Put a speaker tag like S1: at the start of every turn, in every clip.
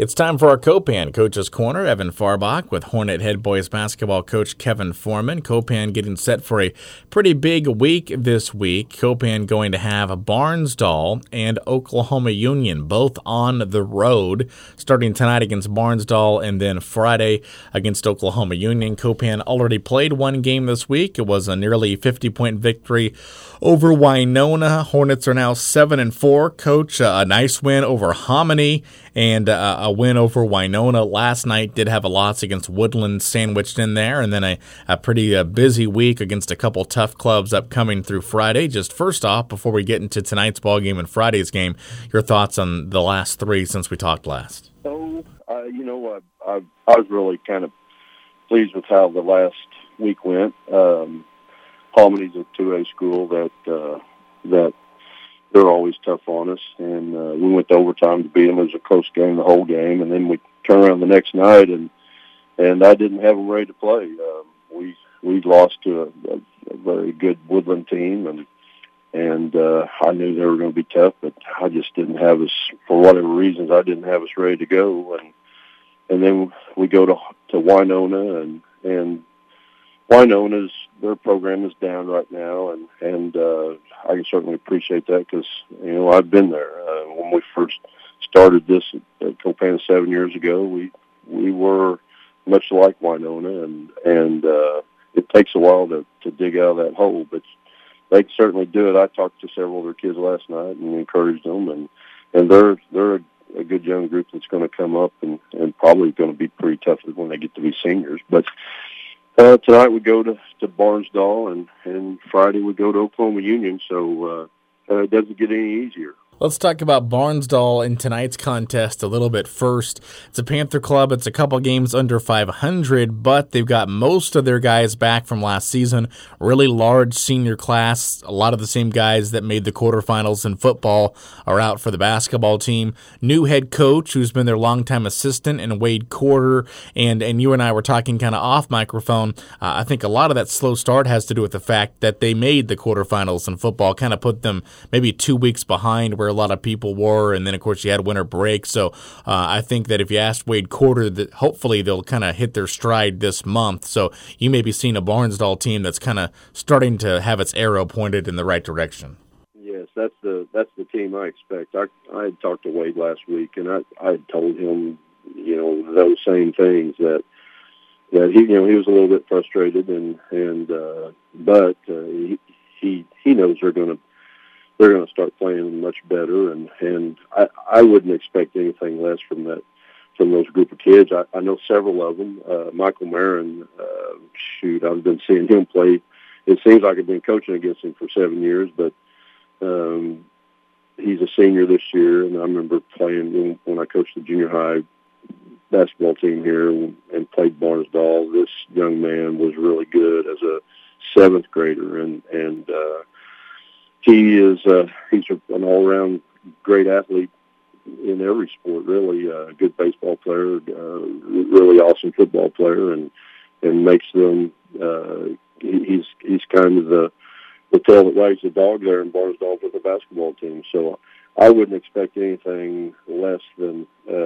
S1: It's time for our Copan Coach's Corner. Evan Farbach with Hornet head boys basketball coach Kevin Foreman. Copan getting set for a pretty big week this week. Copan going to have Barnsdall and Oklahoma Union, both on the road, starting tonight against Barnsdall and then Friday against Oklahoma Union. Copan already played one game this week. It was a nearly 50-point victory over Winona. Hornets are now 7-4. Coach, a nice win over Hominy and a win over Winona last night. Did have a loss against Woodland sandwiched in there, and then a pretty busy week against a couple tough clubs upcoming through Friday. Just first off, before we get into tonight's ball game and Friday's game, your thoughts on the last three since we talked last?
S2: I was really kind of pleased with how the last week went. Hominy's a 2A school that they're always tough on us, and we went to overtime to beat them. It was a close game the whole game, and then we turned around the next night, and I didn't have them ready to play. We lost to a very good Woodland team, and I knew they were going to be tough, but I just didn't have us, for whatever reasons, I didn't have us ready to go, and then we go to Winona, and Winona's, their program is down right now, and I can certainly appreciate that because, I've been there. When we first started this at Copan 7 years ago, we were much like Winona, and it takes a while to dig out of that hole, but they can certainly do it. I talked to several of their kids last night and encouraged them, and they're a good young group that's going to come up and probably going to be pretty tough when they get to be seniors. But tonight we go to Barnsdall, and Friday we go to Oklahoma Union, so it doesn't get any easier.
S1: Let's talk about Barnsdall in tonight's contest a little bit first. It's a Panther club. It's a couple games under 500, but they've got most of their guys back from last season. Really large senior class. A lot of the same guys that made the quarterfinals in football are out for the basketball team. New head coach who's been their longtime assistant in Wade Quarter, and you and I were talking kind of off microphone. I think a lot of that slow start has to do with the fact that they made the quarterfinals in football, kind of put them maybe 2 weeks behind where a lot of people were, and then of course you had winter break. So I think that if you asked Wade Quarter, that hopefully they'll kind of hit their stride this month. So you may be seeing a Barnsdall team that's kind of starting to have its arrow pointed in the right direction.
S2: Yes, that's the team I expect. I had talked to Wade last week, and I had told him those same things, that he was a little bit frustrated, but he knows they're going to start playing much better, and I wouldn't expect anything less from those group of kids. I know several of them. Michael Marin, I've been seeing him play. It seems like I've been coaching against him for 7 years, but he's a senior this year, and I remember playing when I coached the junior high basketball team here and played Barnsdall. This young man was really good as a 7th grader, and he's an all-around great athlete in every sport, really. A good baseball player, really awesome football player, and makes them. He's kind of the tail that wags the dog there in Barnsdall for the basketball team. So I wouldn't expect anything less than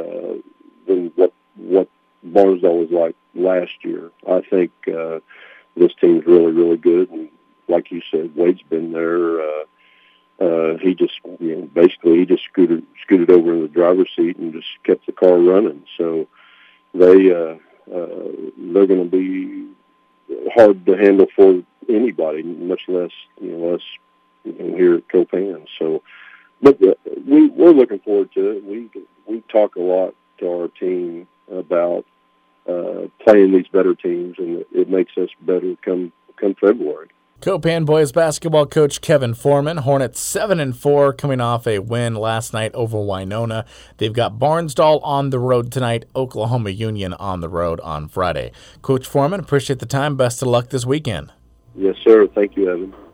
S2: what Barnsdall was like last year. I think this team's really, really good, and like you said, Wade's been there. He just, basically he just scooted over in the driver's seat and just kept the car running. So they're going to be hard to handle for anybody, much less us here at Copan. So, but we're looking forward to it. We talk a lot to our team about playing these better teams, and it makes us better come February.
S1: Copan boys basketball coach Kevin Foreman. Hornets 7-4, coming off a win last night over Winona. They've got Barnsdall on the road tonight, Oklahoma Union on the road on Friday. Coach Foreman, appreciate the time. Best of luck this weekend.
S2: Yes, sir. Thank you, Evan.